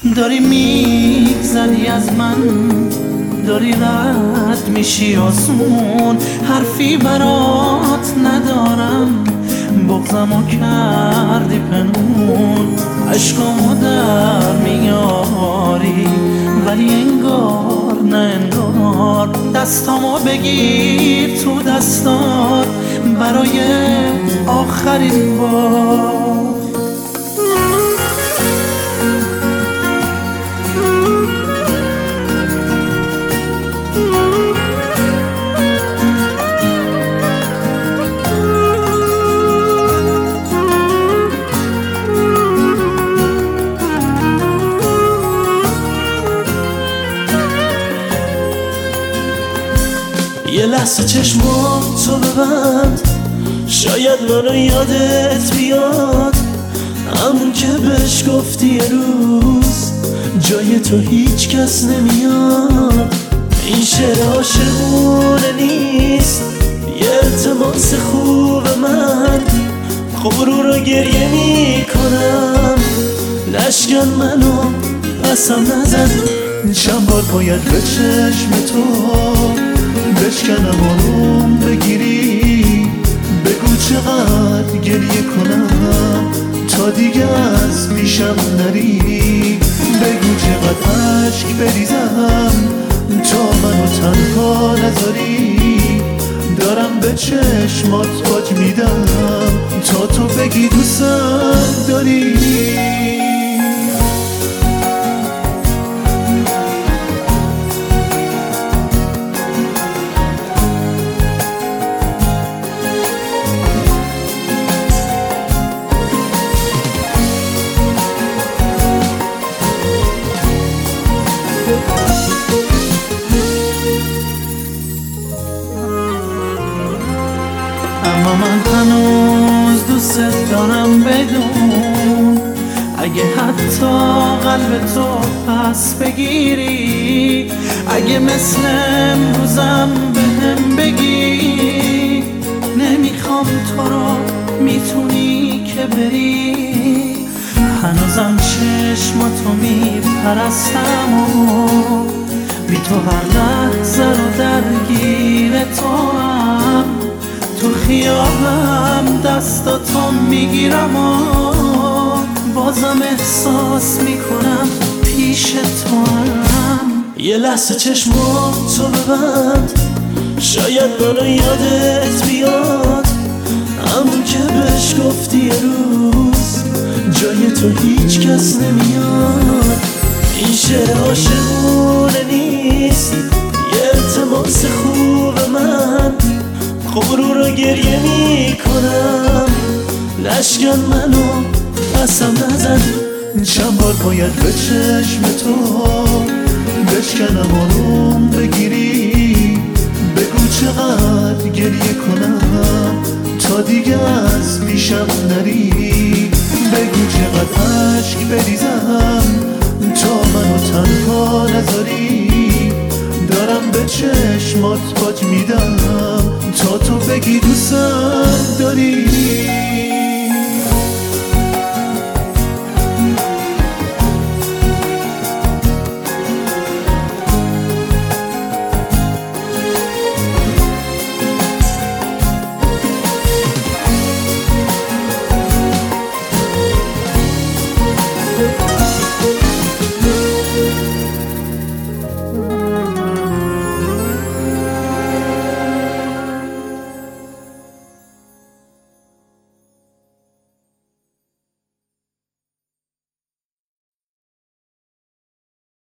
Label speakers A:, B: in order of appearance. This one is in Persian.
A: داری میگذری از من، داری رد میشی آسمون، حرفی برات ندارم، بغضمو کردی پنهون، عشقامو در میاری ولی انگار نه انگار، دستامو بگیر تو دستات برای آخرین بار. یه لحظه چشماتو ببند، شاید منو یادت بیاد، همون که بهش گفتی یه روز جای تو هیچ کس نمیاد. این شعر عاشقونه نیست، یه التماس خوب من، غرور رو گریه میکنم، نشکن منو پسم نزن، چند بار باید به چشم تو بشکنم آروم بگیری، بگو چقدر گریه کنم تا دیگه از پیشم نری، بگو چقدر عشق بریزم تا منو تنها نذاری، دارم به چشمات باج میدم تا تو بگی دوستم داری. اما من هنوز دوست دارم بدون، اگه حتی قلب تو پس بگیری، اگه مثل امروزم بهم بگی نمیخوام تو رو، میتونی که بری، هنوزم چشماتو میپرستم و بی تو هر لحظه رو درگیر تو هم، تو خیابم دستاتو میگیرم و بازم احساس میکنم پیش تو هم. یه لحظه چشماتو ببند، شاید منو یادت بیاد، همون که بهش گفتی یه روز جای تو هیچ کس نمیاد. این شعر عاشقونه نیست، یه التماس خوب من، غرور رو گریه میکنم، نشکن منو پسم نزن، چند بار باید به چشم تو بشکنم آروم بگیری، بگو چقدر گریه کنم تا دیگه از پیشم نری، بگو چقدر عشق بریزم تا منو تنها نذاری، دارم به چشمات باج میدم تا تو بگی دوستم داری.